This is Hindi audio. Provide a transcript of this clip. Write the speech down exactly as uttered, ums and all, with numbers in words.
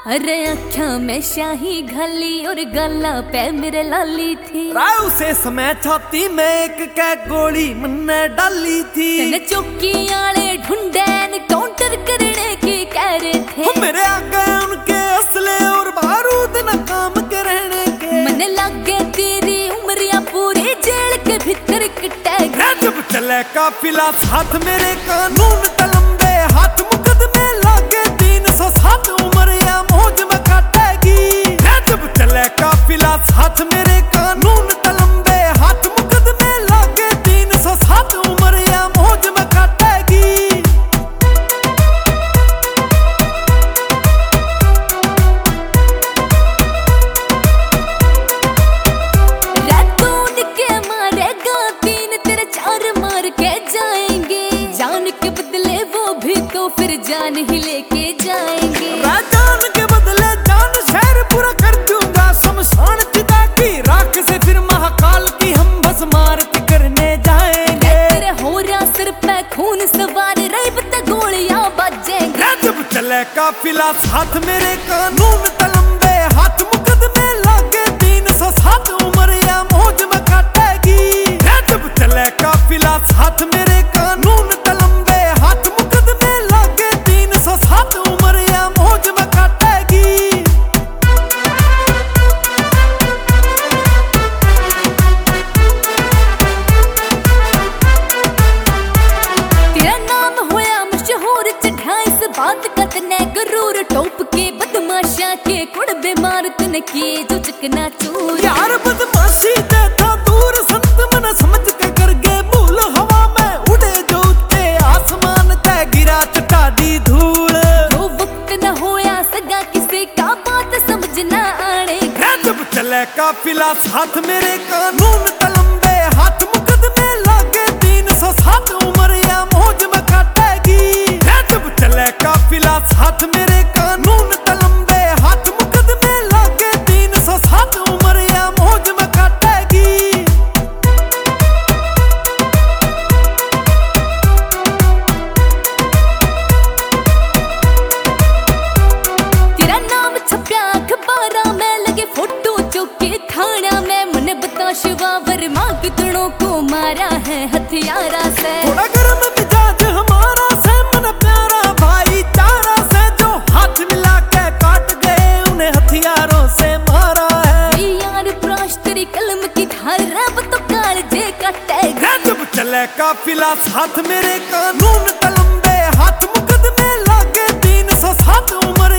अरे अख्या में शाही घली और गला पे मेरे लाली थी। राव से समय छाती में एक कै गोली मन्ने डाली थी। चौकी आले ढूंढे काउंटर करने की कह रहे थे। मेरे आगे उनके असले और बारूद न काम करने के। मन लगे तेरी उम्रिया पूरी जेल के भीतर कटेगी। जब चले काफिला साथ मेरे कानून तलम्बे हाथ मुकदमे लागे तीन सौ सात उम्रिया मौज में काटेगी। जब चले काफिला साथ मेरे कानून तलम्बे हाथ मुकदमे लागे तीन सौ सात उम्रिया मौज में काटेगी। रातों के मारेगा तीन तेरे चार मार के जाएंगे। जान के बदले वो भी तो फिर जान ही लेके जाएंगे। जान के बदले जान शहर पूरा कर दूंगा शमशान चिता की राख से फिर महाकाल की हम बस मारती करने जाएंगे। तेरे हो रहा सिर पे खून सवार रेब ते गोलियां बजेंगे। जब चले काफिला साथ मेरे कानून तलम्बे हाथ मुकदमे लागे तीन सौ सात उम्रिया मौज में काटेगी। जब चले काफिला साथ मेरे कानून तलम्बे हाथ मुकदमे लागे तीन सौ सात उम्रिया मौज में काटेगी। तेरा नाम होया मशहूर चढ़ा इस बात का तने गरूर। टोप के बदमाशा के कुड़बे मार तने किए जो चकना चूर। यार बदमाशी देता दूर संत मन समझ के कर गे भूल। हवा में उड़े जो उत्ते आसमान ते गिरा चटा दी धूल। जो वक्त न होया सगा किसी का बात समझ ना आने। जब चले काफिला साथ मेरे कानून तलम्बे हाथ मुकदमे लागे तीन सौ सात उम्रिया मौज में काटेगी। जब चले काफिला साथ मेरे कानून तलम्बे हाथ मुकदमे लागे तीन सौ सात उम्रिया मौज में काटेगी। तेरा नाम छपया अखबारा में लगे फोटो चौके थाना में। मन बता शिवा वर्मा कितनों को मारा है हथियारा से। थोड़ा गर्म मिजाज हमारा से मन प्यारा भाईचारा से। जो हाथ मिला के काट गए उन्हें हथियारों से मारा है। यार प्राश तेरी कलम की धार रब तो कालजे कटेगा। जब चले काफिला साथ मेरे कानून तलम्बे हाथ मुकदमे लागे तीन सौ सात उम्र